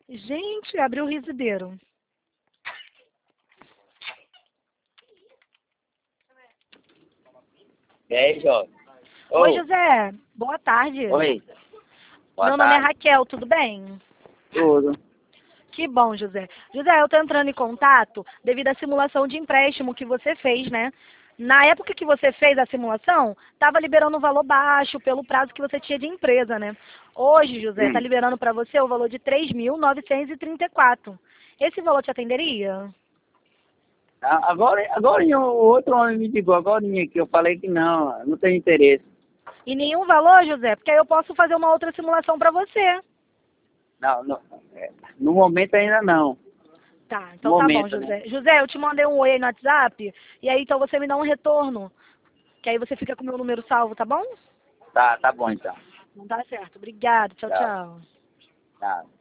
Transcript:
Gente, abriu o risadeiro. E aí, Jovem? Oi, Ô, José. Boa tarde. oi. Boa Meu nome é tarde. Raquel, tudo bem? Tudo. Que bom, José. José, eu tô entrando em contato devido à simulação de empréstimo que você fez, né? Na época que você fez a simulação, estava liberando um valor baixo pelo prazo que você tinha de empresa, né? Hoje, José, está Hum. liberando para você o valor de 3.934. Esse valor te atenderia? Agora o outro homem me ligou, agora que eu falei que não tem interesse. E nenhum valor, José? Porque aí eu posso fazer uma outra simulação para você. No momento ainda não. Tá, No então tá bom, momento, né? José. José, eu te mandei um oi aí no WhatsApp, e aí então você me dá um retorno, que aí você fica com o meu número salvo, tá bom? Tá bom então. Não tá certo. Obrigada. Tchau, Tchau. tchau. Tá.